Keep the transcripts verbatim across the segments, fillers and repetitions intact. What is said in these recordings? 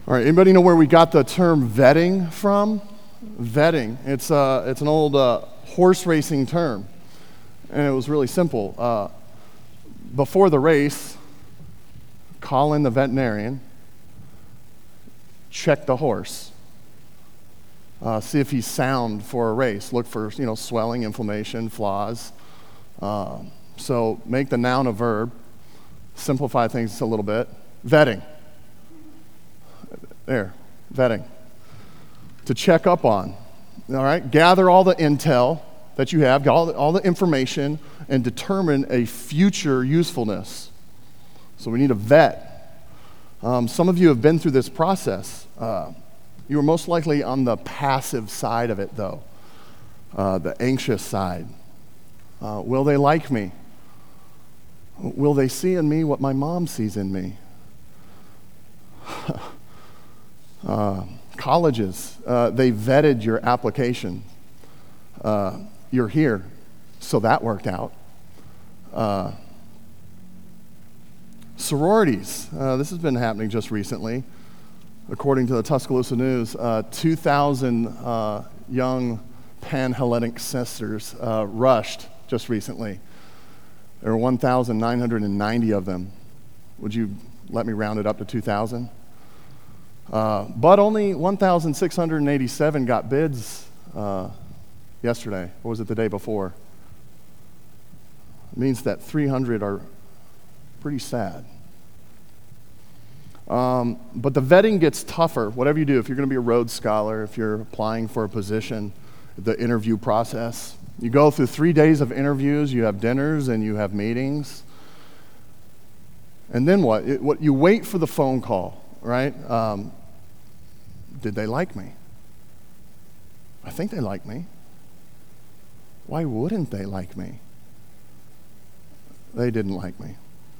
All right, anybody know where we got the term vetting from? Vetting. It's, uh, it's an old uh, horse racing term, and it was really simple. Uh, before the race, call in the veterinarian, check the horse, uh, see if he's sound for a race. Look for, you know, swelling, inflammation, flaws. Uh, so make the noun a verb, simplify things a little bit. Vetting. There, vetting. To check up on, all right? Gather all the intel that you have, all the, all the information, and determine a future usefulness. So we need a vet. Um, some of you have been through this process. Uh, you were most likely on the passive side of it, though, uh, the anxious side. Uh, will they like me? Will they see in me what my mom sees in me? Uh, colleges, uh, they vetted your application. Uh, you're here, so that worked out. Uh, sororities, uh, this has been happening just recently. According to the Tuscaloosa News, uh, two thousand uh, young Pan-Hellenic sisters uh, rushed just recently. There were one thousand nine hundred ninety of them. Would you let me round it up to two thousand? Uh, but only one thousand six hundred eighty-seven got bids uh, yesterday, or was it the day before? It means that three hundred are pretty sad. Um, but the vetting gets tougher, whatever you do. If you're going to be a Rhodes Scholar, if you're applying for a position, the interview process, you go through three days of interviews, you have dinners and you have meetings. And then what? It, what you wait for the phone call. Right? Um, did they like me? I think they like me. Why wouldn't they like me? They didn't like me.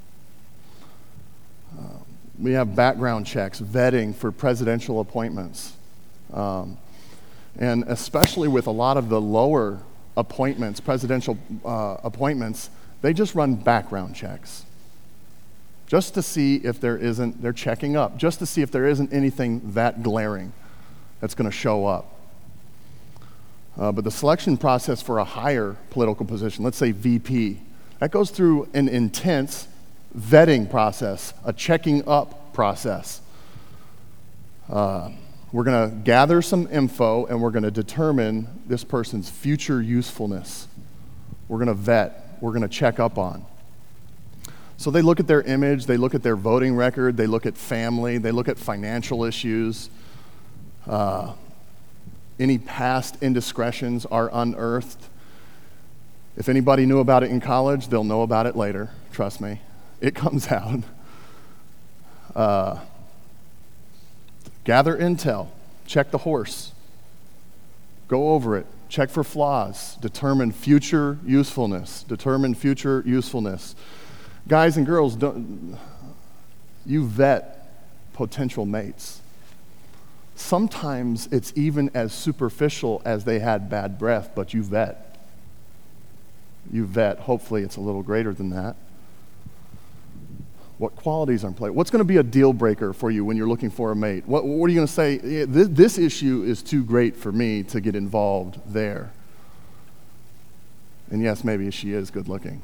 Uh, we have background checks, vetting for presidential appointments. Um, and especially with a lot of the lower appointments, presidential uh, appointments, they just run background checks. Just to see if there isn't, they're checking up, just to see if there isn't anything that glaring that's going to show up. Uh, but the selection process for a higher political position, let's say V P, that goes through an intense vetting process, a checking up process. Uh, we're going to gather some info and we're going to determine this person's future usefulness. We're going to vet, we're going to check up on. So they look at their image, they look at their voting record, they look at family, they look at financial issues. Uh, any past indiscretions are unearthed. If anybody knew about it in college, they'll know about it later, trust me. It comes out. Uh, gather intel, check the horse, go over it, check for flaws, determine future usefulness, determine future usefulness. Guys and girls, don't, you vet potential mates. Sometimes it's even as superficial as they had bad breath, but you vet. You vet. Hopefully it's a little greater than that. What qualities are in play? What's going to be a deal breaker for you when you're looking for a mate? What, what are you going to say? This, this issue is too great for me to get involved there. And yes, maybe she is good looking.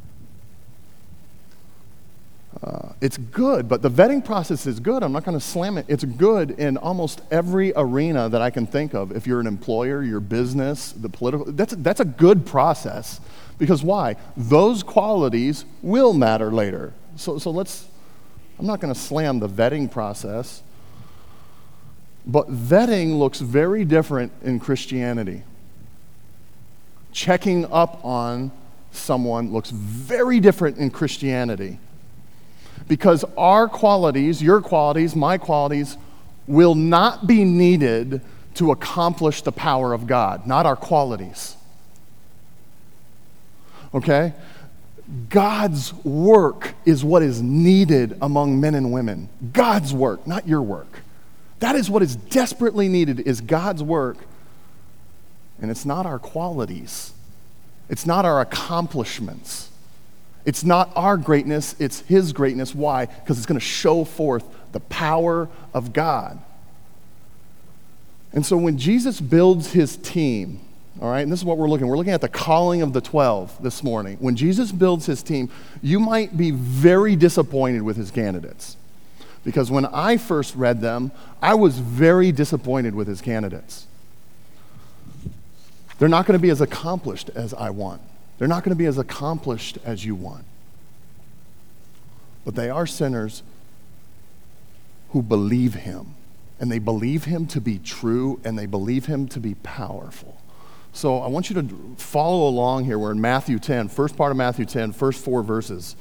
Uh, it's good, but the vetting process is good. I'm not going to slam it. It's good in almost every arena that I can think of. If you're an employer, your business, the political, that's, that's a good process. Because why? Those qualities will matter later. So, so let's, I'm not going to slam the vetting process, but vetting looks very different in Christianity. Checking up on someone looks very different in Christianity. Because our qualities, your qualities, my qualities, will not be needed to accomplish the power of God, not our qualities. Okay? God's work is what is needed among men and women. God's work, not your work. That is what is desperately needed, is God's work. And it's not our qualities. It's not our accomplishments. It's not our greatness, it's His greatness. Why? Because it's going to show forth the power of God. And so when Jesus builds his team, all right, and this is what we're looking, we're looking at the calling of the twelve this morning. When Jesus builds his team, you might be very disappointed with his candidates. Because when I first read them, I was very disappointed with his candidates. They're not going to be as accomplished as I want. They're not going to be as accomplished as you want. But they are sinners who believe him. And they believe him to be true, and they believe him to be powerful. So I want you to follow along here. We're in Matthew ten, first part of Matthew ten, first four verses.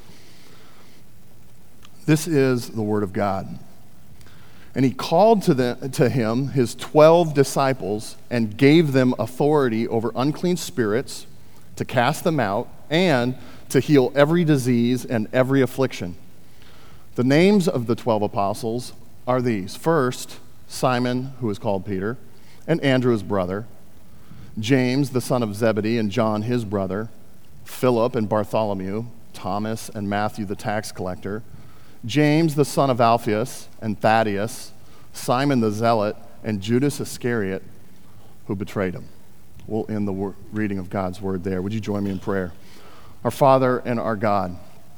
This is the word of God. And he called to, the, to him his twelve disciples and gave them authority over unclean spirits to cast them out and to heal every disease and every affliction. The names of the twelve apostles are these. First, Simon, who is called Peter, and Andrew his brother, James, the son of Zebedee, and John his brother, Philip and Bartholomew, Thomas and Matthew the tax collector, James, the son of Alphaeus, and Thaddeus, Simon the zealot, and Judas Iscariot, who betrayed him. We'll end the wor- reading of God's word there. Would you join me in prayer? Our Father and our God,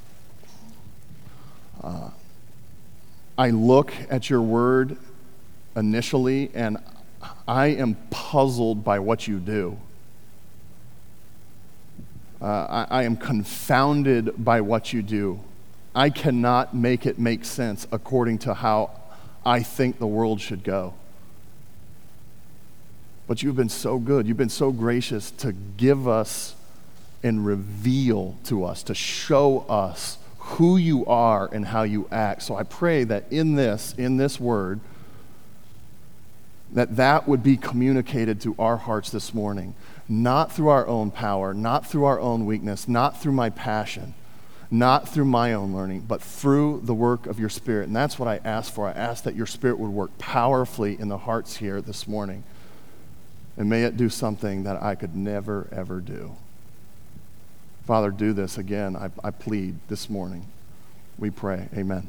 uh, I look at your word initially, and I am puzzled by what you do. Uh, I, I am confounded by what you do. I cannot make it make sense according to how I think the world should go. But you've been so good. You've been so gracious to give us and reveal to us, to show us who you are and how you act. So I pray that in this, in this word, that that would be communicated to our hearts this morning, not through our own power, not through our own weakness, not through my passion, not through my own learning, but through the work of your Spirit. And that's what I ask for. I ask that your Spirit would work powerfully in the hearts here this morning. And may it do something that I could never, ever do. Father, do this again, I, I plead this morning. We pray. Amen.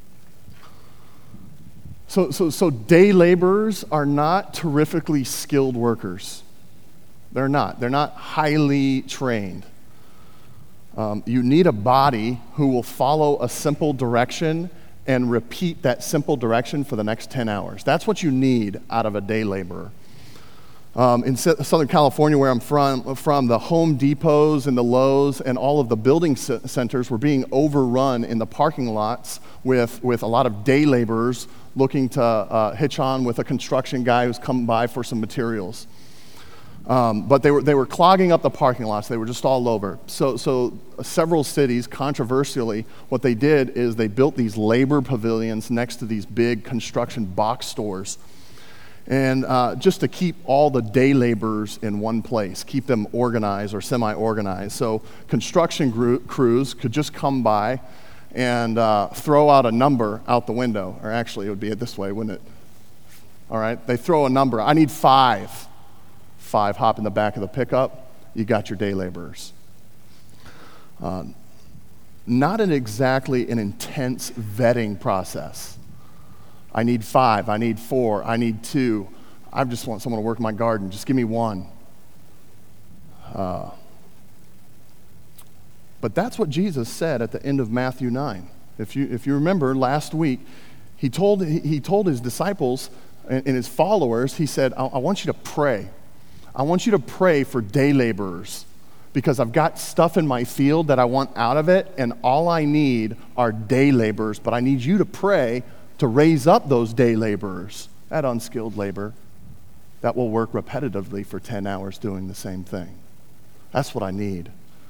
So, so, so day laborers are not terrifically skilled workers. They're not. They're not highly trained. Um, you need a body who will follow a simple direction and repeat that simple direction for the next ten hours. That's what you need out of a day laborer. Um, in S- Southern California, where I'm from, from, the Home Depots and the Lowe's and all of the building c- centers were being overrun in the parking lots with, with a lot of day laborers looking to uh, hitch on with a construction guy who's come by for some materials. Um, but they were they were clogging up the parking lots. They were just all over. So so several cities, controversially, what they did is they built these labor pavilions next to these big construction box stores, and uh, just to keep all the day laborers in one place, keep them organized or semi-organized. So construction gru- crews could just come by and uh, throw out a number out the window, or actually it would be this way, wouldn't it? All right, they throw a number. I need five. Five, hop in the back of the pickup, you got your day laborers. Uh, not an exactly an intense vetting process. I need five, I need four, I need two. I just want someone to work my garden, just give me one. Uh, but that's what Jesus said at the end of Matthew nine. If you if you remember last week, he told he, he told his disciples and, and his followers, he said, I, I want you to pray. I want you to pray for day laborers because I've got stuff in my field that I want out of it, and all I need are day laborers, but I need you to pray to raise up those day laborers, that unskilled labor, that will work repetitively for ten hours doing the same thing. That's what I need.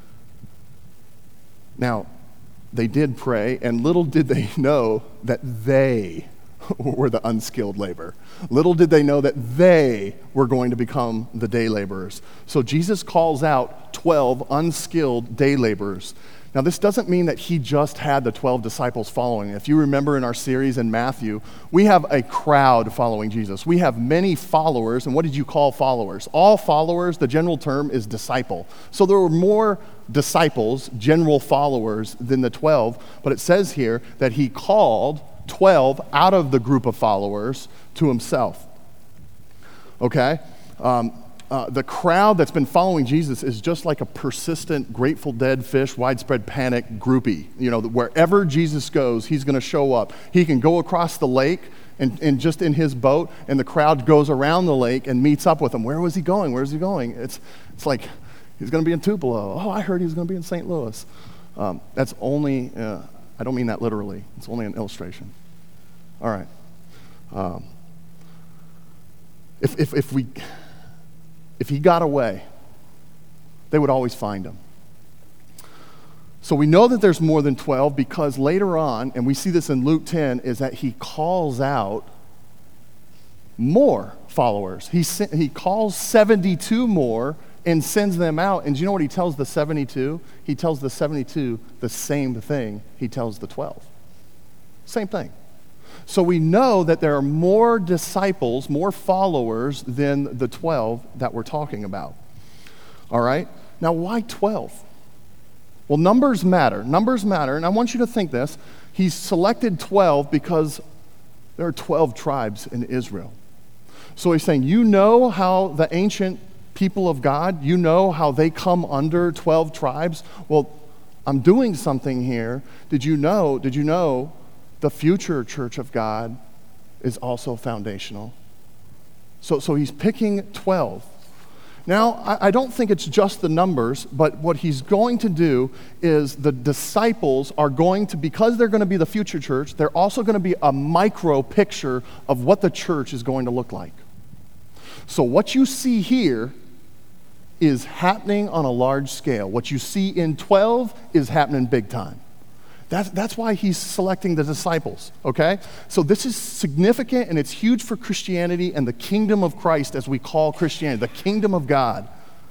Now, they did pray, and little did they know that they were the unskilled labor. Little did they know that they were going to become the day laborers. So Jesus calls out twelve unskilled day laborers. Now, this doesn't mean that he just had the twelve disciples following. If you remember in our series in Matthew, we have a crowd following Jesus. We have many followers, and what did you call followers? All followers, the general term is disciple. So there were more disciples, general followers, than the twelve, but it says here that he called twelve out of the group of followers to himself. Okay? Um, uh, the crowd that's been following Jesus is just like a persistent Grateful Dead fish, widespread panic groupie. You know, wherever Jesus goes, he's going to show up. He can go across the lake and, and just in his boat, and the crowd goes around the lake and meets up with him. Where was he going? Where's he going? It's, it's like he's going to be in Tupelo. Oh, I heard he was going to be in Saint Louis. Um, that's only, uh, I don't mean that literally. It's only an illustration. All right. Um, if, if, if we... If he got away, they would always find him. So we know that there's more than twelve because later on, and we see this in Luke ten, is that he calls out more followers. He, he calls seventy-two more and sends them out. And do you know what he tells the seventy-two? He tells the seventy-two the same thing he tells the twelve. Same thing. So we know that there are more disciples, more followers than the twelve that we're talking about. All right? Now, why twelve? Well, numbers matter. Numbers matter, and I want you to think this. He's selected twelve because there are twelve tribes in Israel. So he's saying, you know how the ancient people of God, you know how they come under twelve tribes? Well, I'm doing something here. Did you know, did you know the future church of God is also foundational? So, so he's picking twelve. Now, I, I don't think it's just the numbers, but what he's going to do is the disciples are going to, because they're going to be the future church, they're also going to be a micro picture of what the church is going to look like. So what you see here is happening on a large scale. What you see in twelve is happening big time. That's, that's why he's selecting the disciples, okay? So this is significant, and it's huge for Christianity and the kingdom of Christ, as we call Christianity, the kingdom of God.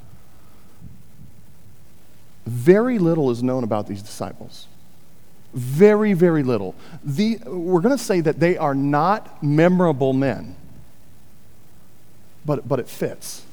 Very little is known about these disciples. Very, very little. The, we're going to say that they are not memorable men, but, but it fits.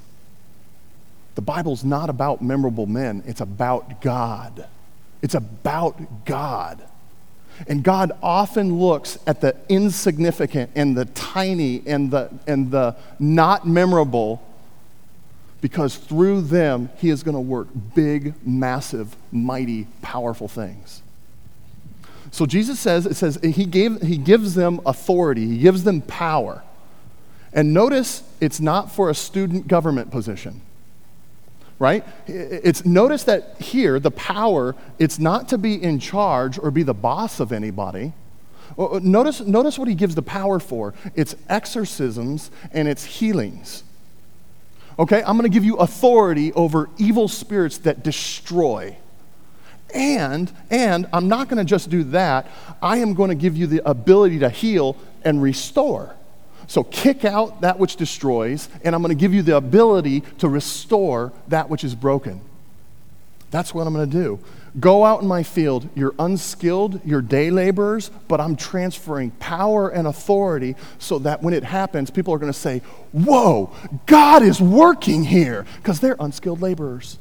The Bible's not about memorable men. It's about God. It's about God. And God often looks at the insignificant and the tiny and the, and the not memorable, because through them, he is going to work big, massive, mighty, powerful things. So Jesus says, it says he gave, he gives them authority. He gives them power. And notice, it's not for a student government position. Right? It's, notice that here, the power, it's not to be in charge or be the boss of anybody. Notice, notice what he gives the power for. It's exorcisms and it's healings. Okay, I'm going to give you authority over evil spirits that destroy. And, and I'm not going to just do that. I am going to give you the ability to heal and restore. So kick out that which destroys, and I'm going to give you the ability to restore that which is broken. That's what I'm going to do. Go out in my field. You're unskilled, you're day laborers, but I'm transferring power and authority so that when it happens, people are going to say, whoa, God is working here, because they're unskilled laborers.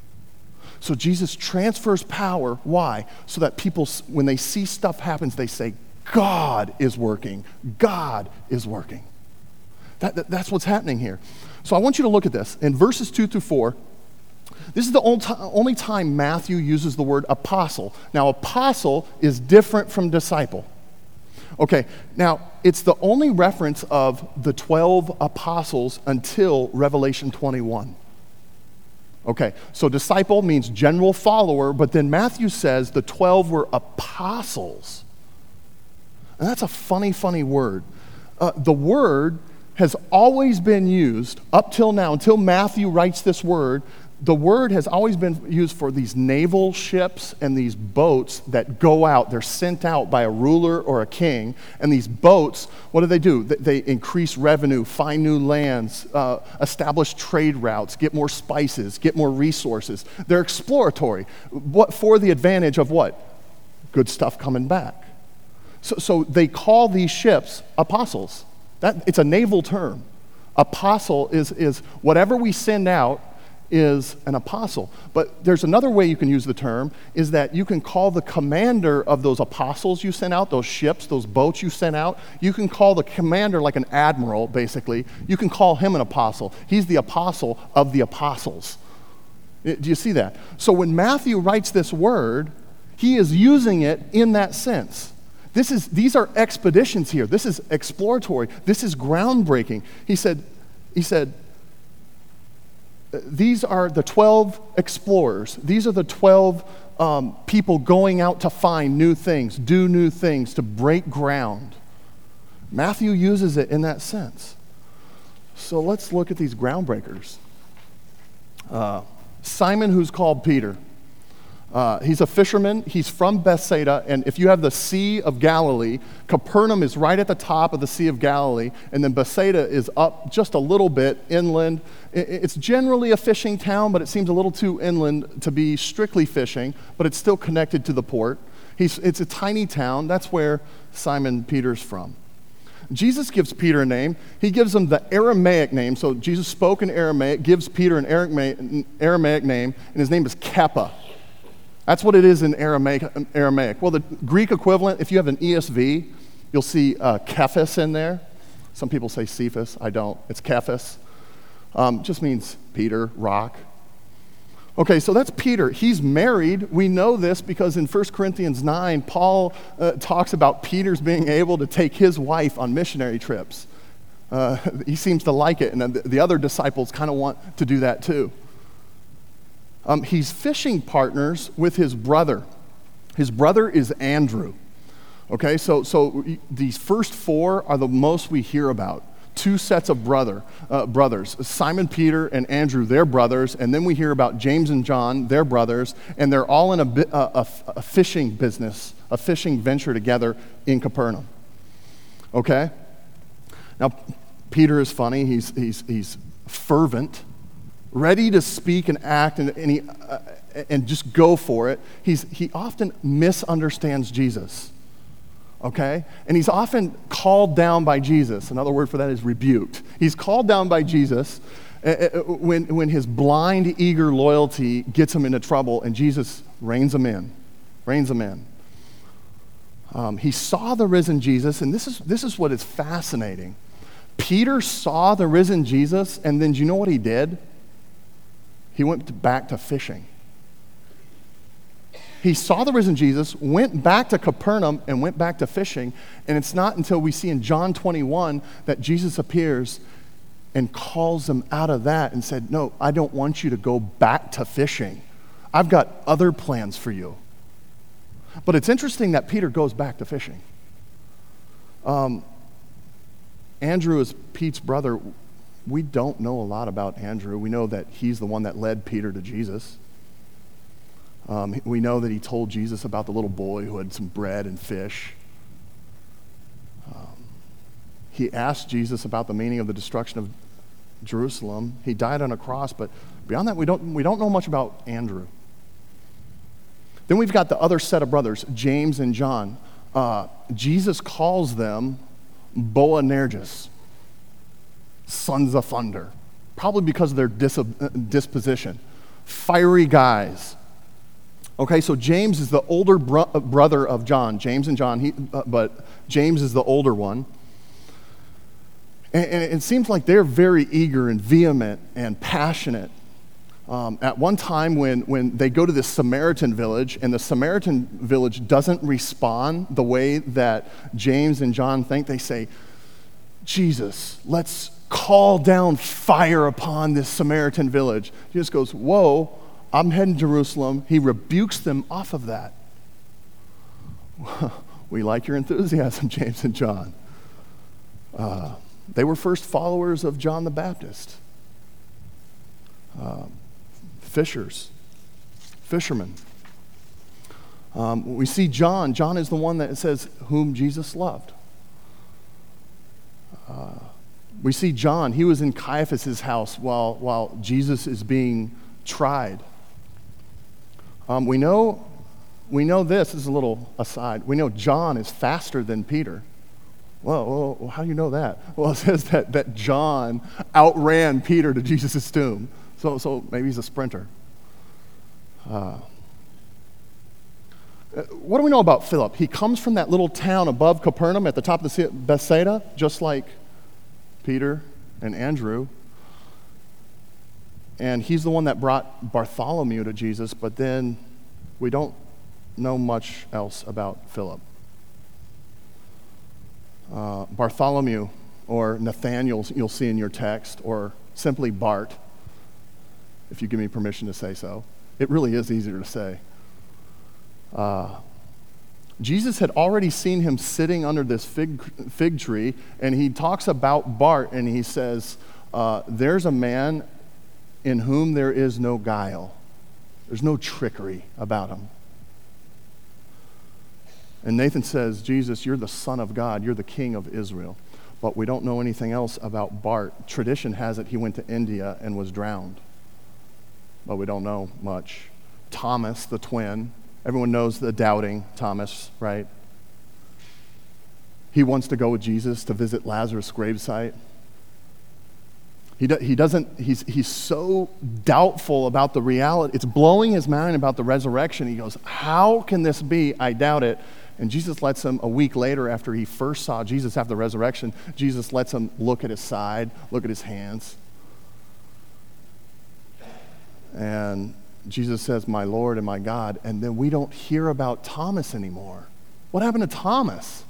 So Jesus transfers power. Why? So that people, when they see stuff happens, they say, God is working. God is working. That, that, that's what's happening here. So I want you to look at this. In verses two through four, this is the only time Matthew uses the word apostle. Now, apostle is different from disciple. Okay, now, it's the only reference of the twelve apostles until Revelation twenty-one. Okay, so disciple means general follower, but then Matthew says the twelve were apostles. And that's a funny, funny word. Uh, the word has always been used up till now, until Matthew writes this word. The word has always been used for these naval ships and these boats that go out. They're sent out by a ruler or a king. And these boats, what do they do? They increase revenue, find new lands, uh, establish trade routes, get more spices, get more resources. They're exploratory. What, for the advantage of what? Good stuff coming back. So, so they call these ships apostles. That, it's a naval term. Apostle is, is whatever we send out, is an apostle. But there's another way you can use the term, is that you can call the commander of those apostles you sent out, those ships, those boats you sent out, you can call the commander like an admiral, basically. You can call him an apostle. He's the apostle of the apostles. Do you see that? So when Matthew writes this word, he is using it in that sense. This is, these are expeditions here. This is exploratory. This is groundbreaking. He said, he said, these are the twelve explorers. These are the twelve um, people going out to find new things, do new things, to break ground. Matthew uses it in that sense. So let's look at these groundbreakers. Uh, Simon, who's called Peter. Uh, he's a fisherman. He's from Bethsaida, and if you have the Sea of Galilee, Capernaum is right at the top of the Sea of Galilee, and then Bethsaida is up just a little bit inland. It's generally a fishing town, but it seems a little too inland to be strictly fishing, but it's still connected to the port. He's, it's a tiny town. That's where Simon Peter's from. Jesus gives Peter a name. He gives him the Aramaic name. So Jesus spoke in Aramaic, gives Peter an Aramaic name, and his name is Kepha. That's what it is in Aramaic. Aramaic. Well, the Greek equivalent, if you have an E S V, you'll see uh, Kephas in there. Some people say Cephas. I don't. It's Kephas. Um, just means Peter, rock. Okay, so that's Peter. He's married. We know this because in First Corinthians nine, Paul uh, talks about Peter's being able to take his wife on missionary trips. Uh, he seems to like it, and the, the other disciples kind of want to do that too. Um, he's fishing partners with his brother. His brother is Andrew. Okay, so so these first four are the most we hear about. Two sets of brother uh, brothers, Simon Peter and Andrew, they're brothers, and then we hear about James and John, they're brothers, and they're all in a, bi- a, a, a fishing business, a fishing venture together in Capernaum. Okay? Now, Peter is funny. He's he's he's fervent, ready to speak and act, and, and he uh, and just go for it. He's he often misunderstands Jesus. Okay? And he's often called down by Jesus. Another word for that is rebuked. He's called down by Jesus when, when his blind, eager loyalty gets him into trouble, and Jesus reins him in, reins him in. Um, he saw the risen Jesus, and this is, this is what is fascinating. Peter saw the risen Jesus, and then do you know what he did? He went to, back to fishing. He saw the risen Jesus, went back to Capernaum, and went back to fishing. And it's not until we see in John twenty-one that Jesus appears and calls them out of that and said, no, I don't want you to go back to fishing. I've got other plans for you. But it's interesting that Peter goes back to fishing. Um, Andrew is Pete's brother. We don't know a lot about Andrew. We know that he's the one that led Peter to Jesus. Um, we know that he told Jesus about the little boy who had some bread and fish. Um, he asked Jesus about the meaning of the destruction of Jerusalem. He died on a cross, but beyond that, we don't, we don't know much about Andrew. Then we've got the other set of brothers, James and John. Uh, Jesus calls them Boanerges, sons of thunder, probably because of their dis- disposition. Fiery guys. Okay, so James is the older bro- brother of John. James and John, he, uh, but James is the older one. And, and it seems like they're very eager and vehement and passionate. Um, at one time when, when they go to this Samaritan village, and the Samaritan village doesn't respond the way that James and John think, they say, Jesus, let's call down fire upon this Samaritan village. Jesus goes, whoa, I'm heading to Jerusalem. He rebukes them off of that. We like your enthusiasm, James and John. Uh, they were first followers of John the Baptist. Uh, fishers, fishermen. Um, we see John. John is the one that says, whom Jesus loved. Uh, we see John. He was in Caiaphas' house while, while Jesus is being tried. Um, we know, we know this, this is a little aside. We know John is faster than Peter. Well, well, how do you know that? Well, it says that, that John outran Peter to Jesus' tomb. So, so maybe he's a sprinter. Uh, what do we know about Philip? He comes from that little town above Capernaum at the top of the Bethsaida, just like Peter and Andrew. And he's the one that brought Bartholomew to Jesus, but then we don't know much else about Philip. Uh, Bartholomew, or Nathaniel, you'll see in your text, or simply Bart, if you give me permission to say so. It really is easier to say. Uh, Jesus had already seen him sitting under this fig, fig tree, and he talks about Bart, and he says, uh, there's a man in whom there is no guile. There's no trickery about him. And Nathan says, Jesus, you're the Son of God. You're the King of Israel. But we don't know anything else about Bart. Tradition has it he went to India and was drowned. But we don't know much. Thomas, the twin. Everyone knows the doubting Thomas, right? He wants to go with Jesus to visit Lazarus' gravesite. He, do, he doesn't, he's, he's so doubtful about the reality. It's blowing his mind about the resurrection. He goes, how can this be? I doubt it. And Jesus lets him, a week later after he first saw Jesus after the resurrection, Jesus lets him look at his side, look at his hands. And Jesus says, my Lord and my God. And then we don't hear about Thomas anymore. What happened to Thomas?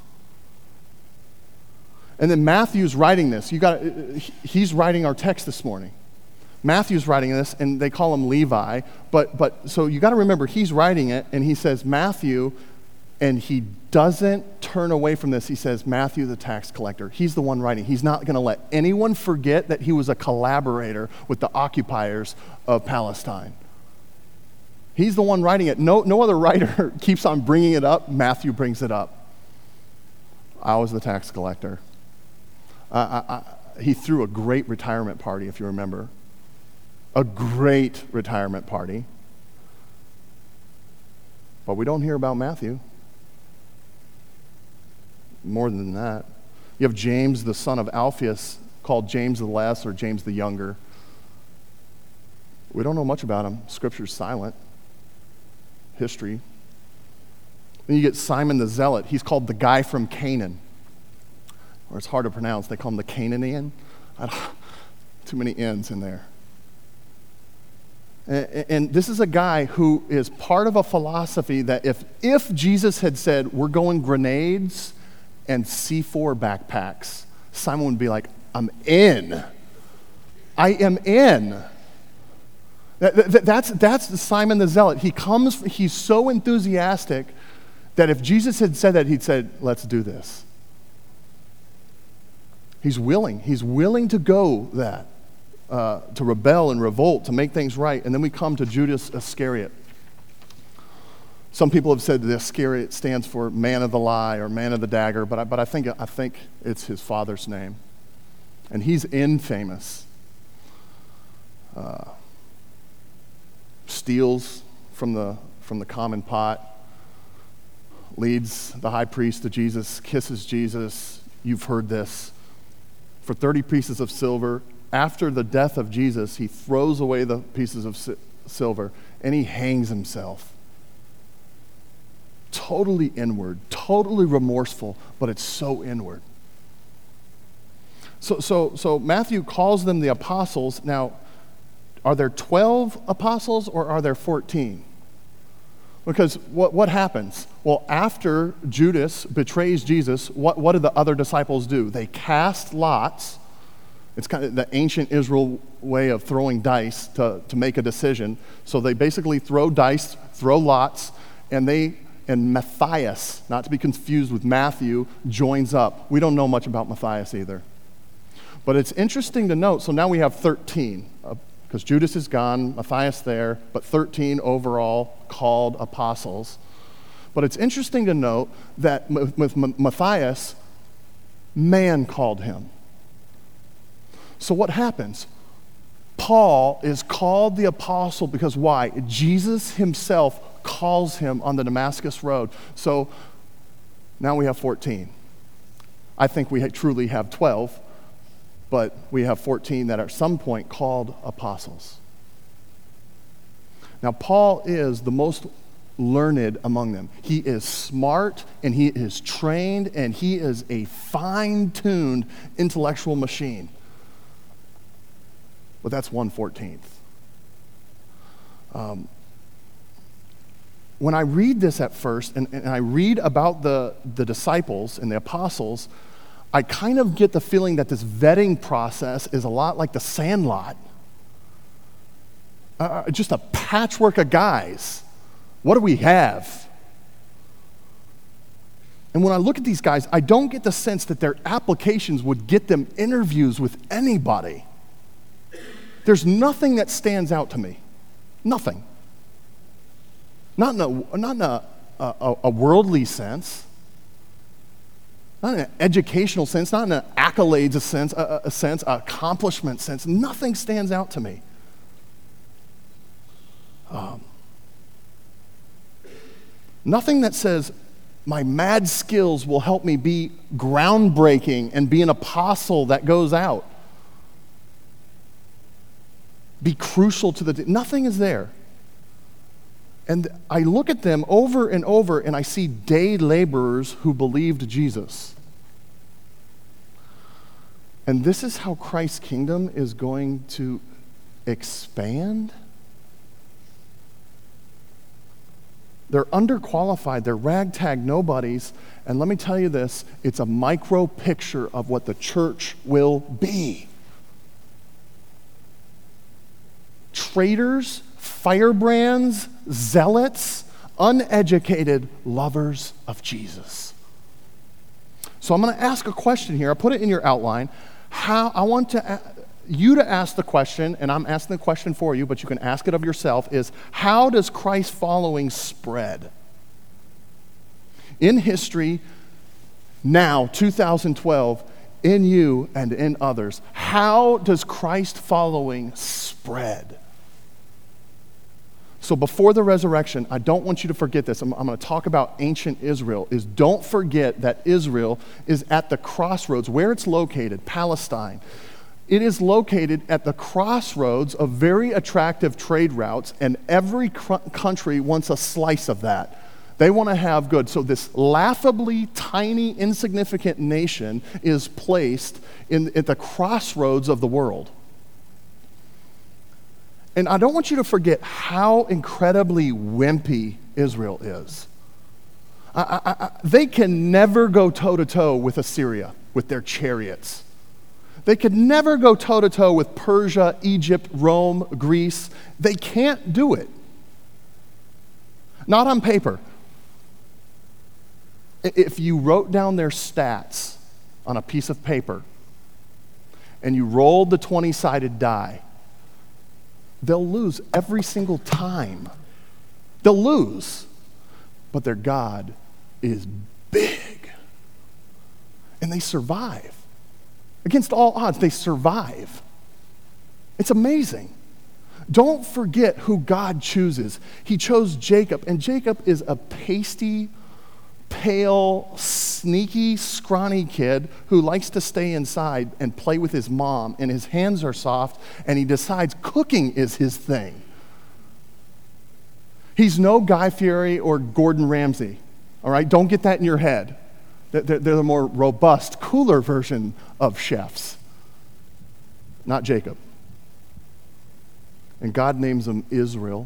And then Matthew's writing this. You got, he's writing our text this morning. Matthew's writing this, and they call him Levi. But but so you got to remember, he's writing it, and he says Matthew, and he doesn't turn away from this. He says Matthew, the tax collector. He's the one writing. He's not going to let anyone forget that he was a collaborator with the occupiers of Palestine. He's the one writing it. No, no other writer keeps on bringing it up. Matthew brings it up. I was the tax collector. Uh, I, I, he threw a great retirement party, if you remember. A great retirement party. But we don't hear about Matthew. More than that. You have James, the son of Alphaeus, called James the Less or James the Younger. We don't know much about him. Scripture's silent. History. Then you get Simon the Zealot. He's called the guy from Canaan. Or it's hard to pronounce. They call him the Canaanian. I don't, too many N's in there. And, and this is a guy who is part of a philosophy that if, if Jesus had said, we're going grenades and C four backpacks, Simon would be like, I'm in. I am in. That, that, that's, that's the Simon the Zealot. He comes, he's so enthusiastic that if Jesus had said that, he'd said, let's do this. He's willing. He's willing to go that, uh, to rebel and revolt, to make things right. And then we come to Judas Iscariot. Some people have said that Iscariot stands for man of the lie or man of the dagger, but I, but I think I think it's his father's name. And he's infamous. Uh, steals from the from the common pot, leads the high priest to Jesus, kisses Jesus. You've heard this. For thirty pieces of silver, after the death of Jesus, he throws away the pieces of si- silver and he hangs himself. Totally inward, totally remorseful, but it's so inward. So, so, so Matthew calls them the apostles. Now, are there twelve apostles or are there fourteen? Because what, what happens? Well, after Judas betrays Jesus, what, what do the other disciples do? They cast lots. It's kind of the ancient Israel way of throwing dice to, to make a decision. So they basically throw dice, throw lots, and they and Matthias, not to be confused with Matthew, joins up. We don't know much about Matthias either. But it's interesting to note, so now we have thirteen, because uh, Judas is gone, Matthias there, but thirteen overall called apostles. But it's interesting to note that with, with Matthias, man called him. So what happens? Paul is called the apostle because why? Jesus himself calls him on the Damascus road. So now we have fourteen. I think we truly have twelve, but we have fourteen that are at some point called apostles. Now, Paul is the most learned among them. He is smart, and he is trained, and he is a fine-tuned intellectual machine. But that's one fourteenth. Um, when I read this at first, and, and I read about the, the disciples and the apostles, I kind of get the feeling that this vetting process is a lot like the Sandlot. Uh, just a patchwork of guys. What do we have? And when I look at these guys, I don't get the sense that their applications would get them interviews with anybody. There's nothing that stands out to me. Nothing. Not in a, not in a, a, a worldly sense. Not in an educational sense. Not in an accolades a sense, a, a sense, an accomplishment sense. Nothing stands out to me. Um, nothing that says my mad skills will help me be groundbreaking and be an apostle that goes out. Be crucial to the... Nothing is there. And I look at them over and over, and I see day laborers who believed Jesus. And this is how Christ's kingdom is going to expand? They're underqualified, they're ragtag nobodies, and let me tell you this, it's a micro picture of what the church will be. Traitors, firebrands, zealots, uneducated lovers of Jesus. So I'm going to ask a question here. I put it in your outline. How I want to a- you to ask the question, and I'm asking the question for you, but you can ask it of yourself, is how does Christ following spread? In history, now, two thousand twelve, in you and in others, how does Christ following spread? So before the resurrection, I don't want you to forget this. I'm, I'm going to talk about ancient Israel. Is don't forget that Israel is at the crossroads. Where it's located, Palestine. It is located at the crossroads of very attractive trade routes, and every cr- country wants a slice of that. They want to have good. So this laughably tiny, insignificant nation is placed in, at the crossroads of the world. And I don't want you to forget how incredibly wimpy Israel is. I, I, I, they can never go toe-to-toe with Assyria, with their chariots. They could never go toe-to-toe with Persia, Egypt, Rome, Greece. They can't do it. Not on paper. If you wrote down their stats on a piece of paper and you rolled the twenty-sided die, they'll lose every single time. They'll lose. But their God is big. And they survive. Against all odds, they survive. It's amazing. Don't forget who God chooses. He chose Jacob, and Jacob is a pasty, pale, sneaky, scrawny kid who likes to stay inside and play with his mom, and his hands are soft, and he decides cooking is his thing. He's no Guy Fieri or Gordon Ramsay, all right? Don't get that in your head. They're, they're the more robust, cooler version of chefs, not Jacob. And God names him Israel.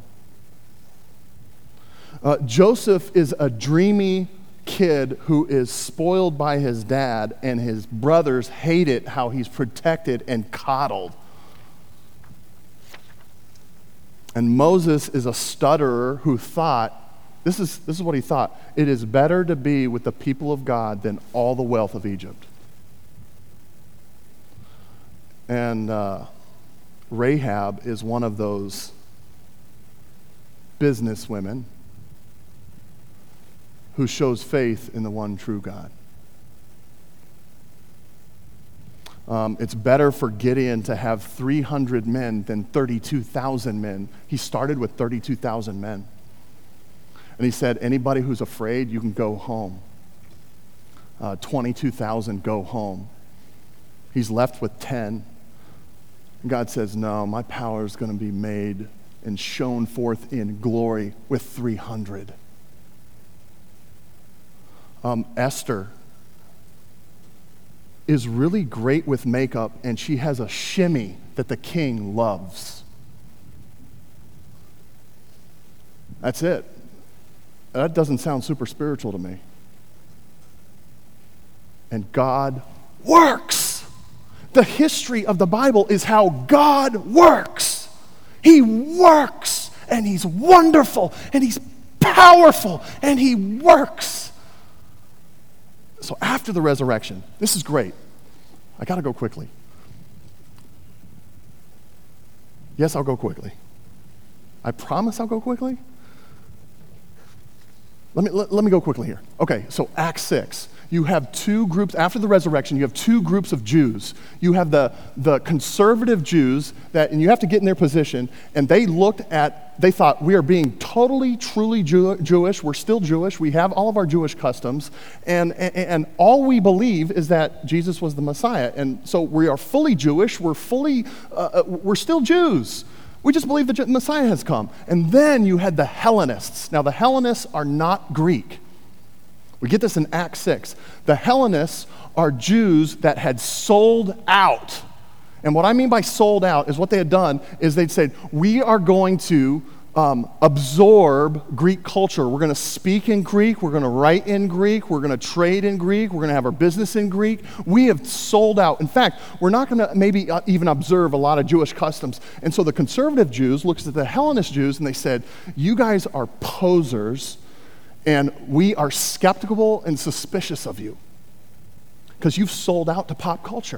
Uh, Joseph is a dreamy kid who is spoiled by his dad, and his brothers hate it how he's protected and coddled. And Moses is a stutterer who thought, this is, this is what he thought, it is better to be with the people of God than all the wealth of Egypt. And uh, Rahab is one of those businesswomen who shows faith in the one true God. Um, it's better for Gideon to have three hundred men than thirty-two thousand men. He started with thirty-two thousand men. And he said, anybody who's afraid, you can go home. Uh, twenty-two thousand go home. He's left with ten. God says, no, my power is going to be made and shone forth in glory with three hundred. Um, Esther is really great with makeup, and she has a shimmy that the king loves. That's it. That doesn't sound super spiritual to me. And God works. The history of the Bible is how God works. He works, and he's wonderful, and he's powerful, and he works. So after the resurrection, this is great. I got to go quickly. Yes, I'll go quickly. I promise I'll go quickly. Let me, let, let me go quickly here. Okay, so Acts six. You have two groups, after the resurrection, you have two groups of Jews. You have the, the conservative Jews, that, and you have to get in their position, and they looked at, they thought, we are being totally, truly Jew, Jewish. We're still Jewish. We have all of our Jewish customs, and, and, and all we believe is that Jesus was the Messiah. And so we are fully Jewish. We're fully, uh, we're still Jews. We just believe that the Messiah has come. And then you had the Hellenists. Now, the Hellenists are not Greek. We get this in Acts six. The Hellenists are Jews that had sold out. And what I mean by sold out is what they had done is they'd said, we are going to um, absorb Greek culture. We're going to speak in Greek. We're going to write in Greek. We're going to trade in Greek. We're going to have our business in Greek. We have sold out. In fact, we're not going to maybe even observe a lot of Jewish customs. And so the conservative Jews looked at the Hellenist Jews and they said, you guys are posers, and we are skeptical and suspicious of you because you've sold out to pop culture.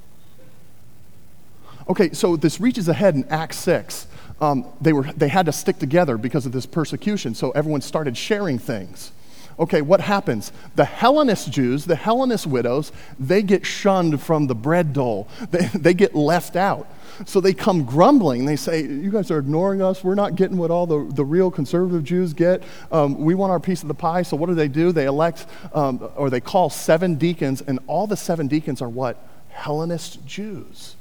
Okay, so this reaches ahead in Acts six. Um, they were they had to stick together because of this persecution, so everyone started sharing things. Okay, what happens? The Hellenist Jews, the Hellenist widows, they get shunned from the bread dole. They, they get left out. So they come grumbling. They say, you guys are ignoring us. We're not getting what all the, the real conservative Jews get. Um, we want our piece of the pie. So what do they do? They elect, um, or they call seven deacons, and all the seven deacons are what? Hellenist Jews.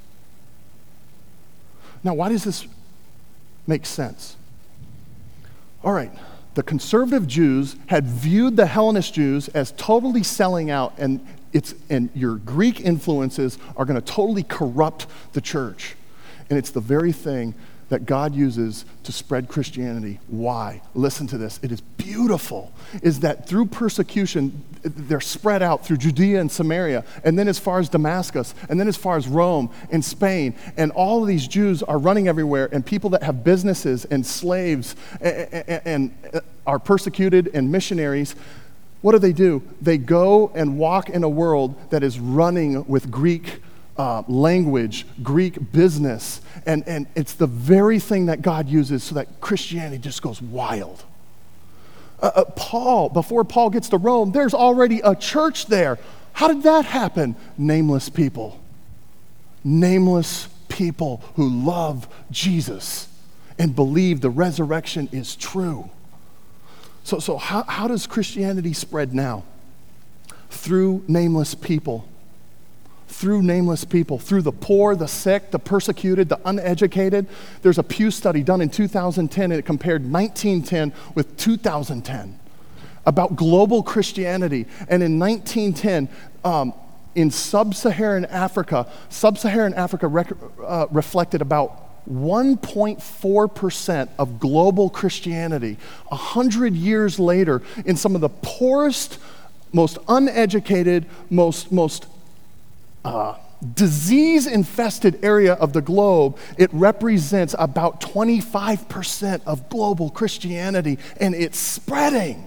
Now, why does this make sense? All right. The conservative Jews had viewed the Hellenist Jews as totally selling out, and it's and your Greek influences are going to totally corrupt the church. And it's the very thing that God uses to spread Christianity. Why? Listen to this. It is beautiful, is that through persecution, they're spread out through Judea and Samaria, and then as far as Damascus, and then as far as Rome and Spain, and all of these Jews are running everywhere, and people that have businesses and slaves and, and are persecuted and missionaries. What do they do? They go and walk in a world that is running with Greek Uh, language, Greek business, and, and it's the very thing that God uses so that Christianity just goes wild. Uh, uh, Paul, before Paul gets to Rome, there's already a church there. How did that happen? Nameless people. Nameless people who love Jesus and believe the resurrection is true. So, so how, how does Christianity spread now? Through nameless people. Through nameless people, through the poor, the sick, the persecuted, the uneducated. There's a Pew study done in two thousand ten, and it compared nineteen ten with two thousand ten about global Christianity. And in nineteen ten, um, in sub-Saharan Africa, sub-Saharan Africa rec- uh, reflected about one point four percent of global Christianity. A hundred years later, in some of the poorest, most uneducated, most most Uh, disease-infested area of the globe, it represents about twenty-five percent of global Christianity, and it's spreading.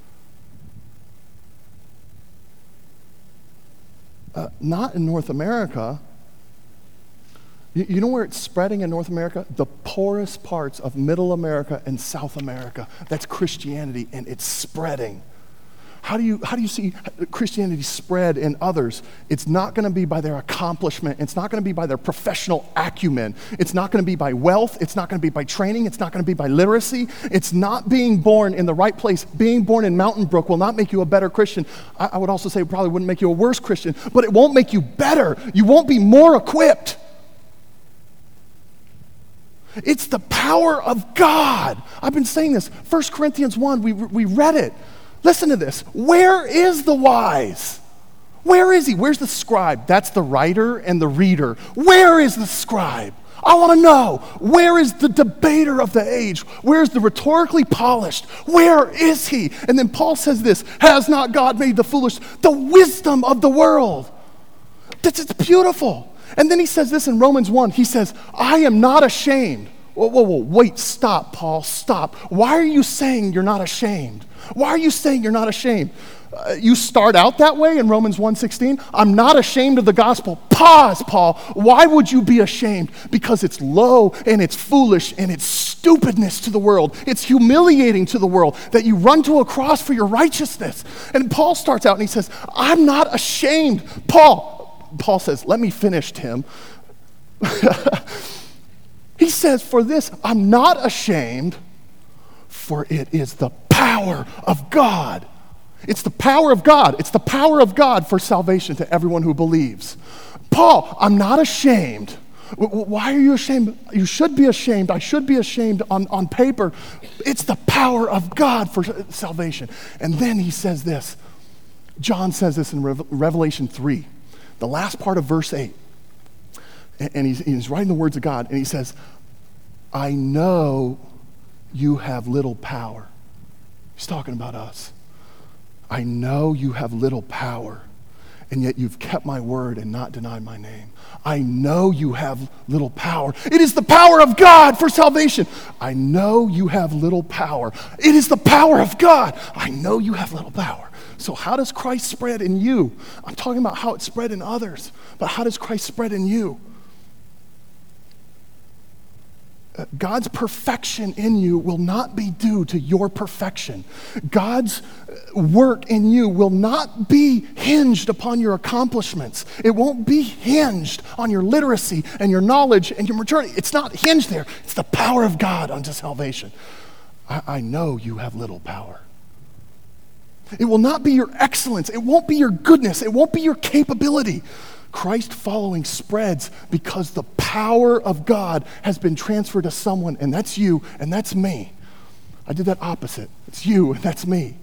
Uh, not in North America. You, you know where it's spreading in North America? The poorest parts of Middle America and South America. That's Christianity, and it's spreading. How do you how do you see Christianity spread in others? It's not going to be by their accomplishment. It's not going to be by their professional acumen. It's not going to be by wealth. It's not going to be by training. It's not going to be by literacy. It's not being born in the right place. Being born in Mountain Brook will not make you a better Christian. I, I would also say it probably wouldn't make you a worse Christian, but it won't make you better. You won't be more equipped. It's the power of God. I've been saying this. First Corinthians one, we, we read it. Listen to this. Where is the wise? Where is he? Where's the scribe? That's the writer and the reader. Where is the scribe? I want to know. Where is the debater of the age? Where is the rhetorically polished? Where is he? And then Paul says this, has not God made the foolish the wisdom of the world? That's it's beautiful. And then he says this in Romans one. He says, I am not ashamed. Whoa, whoa, whoa, wait, stop, Paul, stop. Why are you saying you're not ashamed? Why are you saying you're not ashamed? Uh, you start out that way in Romans one sixteen. I'm not ashamed of the gospel. Pause, Paul. Why would you be ashamed? Because it's low and it's foolish and it's stupidness to the world. It's humiliating to the world that you run to a cross for your righteousness. And Paul starts out and he says, I'm not ashamed. Paul, Paul says, let me finish, Tim. He says, for this, I'm not ashamed, for it is the power of God. It's the power of God. It's the power of God for salvation to everyone who believes. Paul, I'm not ashamed. Why are you ashamed? You should be ashamed. I should be ashamed on, on paper. It's the power of God for salvation. And then he says this. John says this in Revelation three, the last part of verse eight. And he's, he's writing the words of God, and he says, I know you have little power. He's talking about us. I know you have little power, and yet you've kept my word and not denied my name. I know you have little power. It is the power of God for salvation. I know you have little power. It is the power of God. I know you have little power. So how does Christ spread in you? I'm talking about how it spread in others, but how does Christ spread in you? God's perfection in you will not be due to your perfection. God's work in you will not be hinged upon your accomplishments. It won't be hinged on your literacy and your knowledge and your maturity. It's not hinged there. It's the power of God unto salvation. I, I know you have little power. It will not be your excellence. It won't be your goodness. It won't be your capability. Christ following spreads because the power of God has been transferred to someone, and that's you, and that's me. I did that opposite. It's you, and that's me.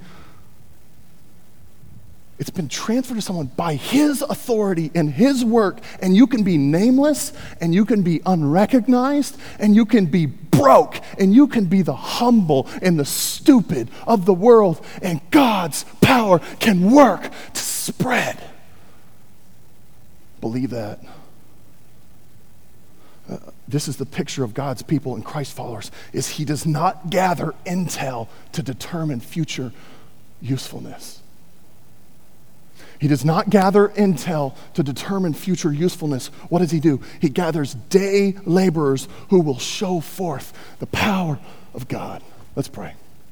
It's been transferred to someone by his authority and his work, and you can be nameless, and you can be unrecognized, and you can be broke, and you can be the humble and the stupid of the world, and God's power can work to spread. Believe that. Uh, this is the picture of God's people and Christ followers, is he does not gather intel to determine future usefulness. He does not gather intel to determine future usefulness. What does he do? He gathers day laborers who will show forth the power of God. Let's pray.